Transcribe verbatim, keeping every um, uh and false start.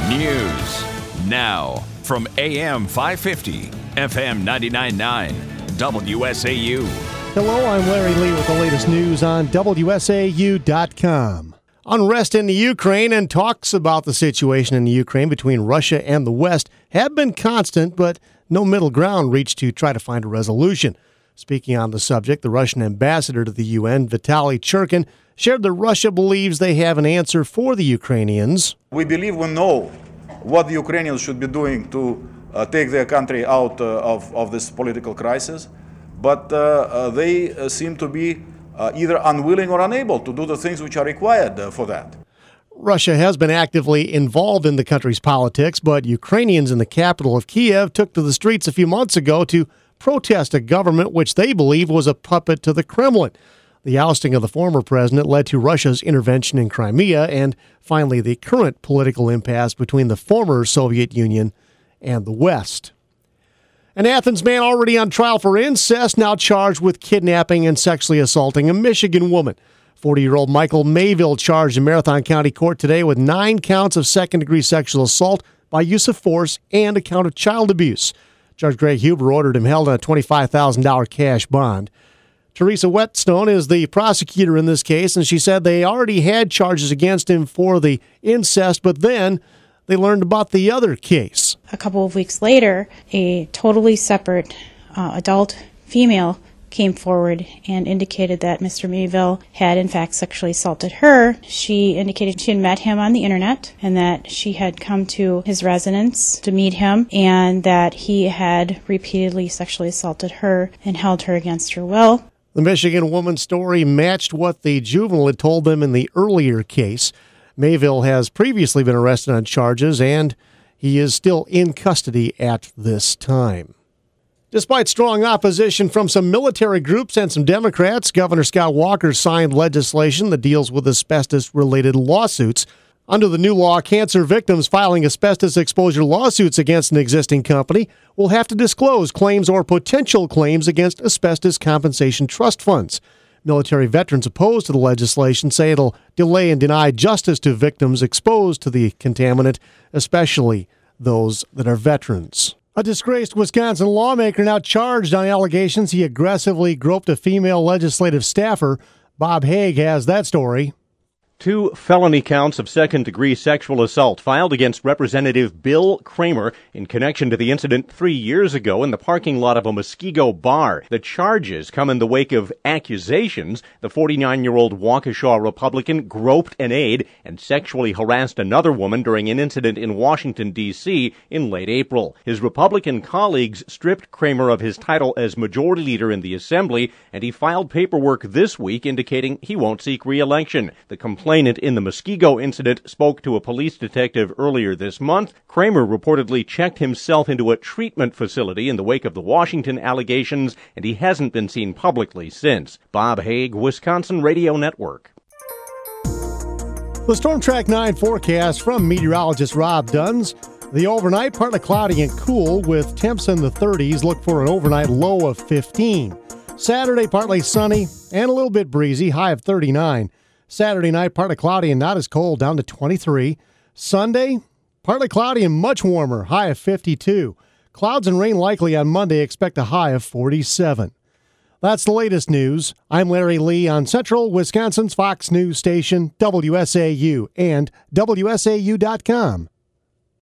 News now from A M five fifty, F M ninety-nine point nine, W S A U. Hello, I'm Larry Lee with the latest news on W S A U dot com. Unrest in the Ukraine and talks about the situation in the Ukraine between Russia and the West have been constant, but no middle ground reached to try to find a resolution. Speaking on the subject, the Russian ambassador to the U N, Vitaly Churkin, shared that Russia believes they have an answer for the Ukrainians. We believe we know what the Ukrainians should be doing to uh, take their country out uh, of, of this political crisis, but uh, uh, they uh, seem to be uh, either unwilling or unable to do the things which are required uh, for that. Russia has been actively involved in the country's politics, but Ukrainians in the capital of Kiev took to the streets a few months ago to protest a government which they believe was a puppet to the Kremlin. The ousting of the former president led to Russia's intervention in Crimea and finally the current political impasse between the former Soviet Union and the West. An Athens man already on trial for incest, now charged with kidnapping and sexually assaulting a Michigan woman. forty-year-old Michael Mayville charged in Marathon County Court today with nine counts of second-degree sexual assault by use of force and a count of child abuse. Judge Greg Huber ordered him held on a twenty-five thousand dollars cash bond. Teresa Whetstone is the prosecutor in this case, and she said they already had charges against him for the incest, but then they learned about the other case. A couple of weeks later, a totally separate uh, adult female came forward and indicated that Mister Mayville had in fact sexually assaulted her. She indicated she had met him on the internet and that she had come to his residence to meet him and that he had repeatedly sexually assaulted her and held her against her will. The Michigan woman's story matched what the juvenile had told them in the earlier case. Mayville has previously been arrested on charges, and he is still in custody at this time. Despite strong opposition from some military groups and some Democrats, Governor Scott Walker signed legislation that deals with asbestos-related lawsuits. Under the new law, cancer victims filing asbestos exposure lawsuits against an existing company will have to disclose claims or potential claims against asbestos compensation trust funds. Military veterans opposed to the legislation say it'll delay and deny justice to victims exposed to the contaminant, especially those that are veterans. A disgraced Wisconsin lawmaker now charged on allegations he aggressively groped a female legislative staffer. Bob Haig has that story. Two felony counts of second-degree sexual assault filed against Representative Bill Kramer in connection to the incident three years ago in the parking lot of a Muskego bar. The charges come in the wake of accusations the forty-nine-year-old Waukesha Republican groped an aide and sexually harassed another woman during an incident in Washington, D C in late April. His Republican colleagues stripped Kramer of his title as majority leader in the Assembly, and he filed paperwork this week indicating he won't seek re-election. The complaint Complainant in the Muskego incident spoke to a police detective earlier this month. Kramer reportedly checked himself into a treatment facility in the wake of the Washington allegations, and he hasn't been seen publicly since. Bob Haig, Wisconsin Radio Network. The Storm Track nine forecast from meteorologist Rob Duns. The overnight, partly cloudy and cool with temps in the thirties. Look for an overnight low of fifteen. Saturday, partly sunny and a little bit breezy, high of thirty-nine. Saturday night, partly cloudy and not as cold, down to twenty-three. Sunday, partly cloudy and much warmer, high of fifty-two. Clouds and rain likely on Monday, expect a high of forty-seven. That's the latest news. I'm Larry Lee on Central Wisconsin's Fox News station, W S A U, and W S A U dot com.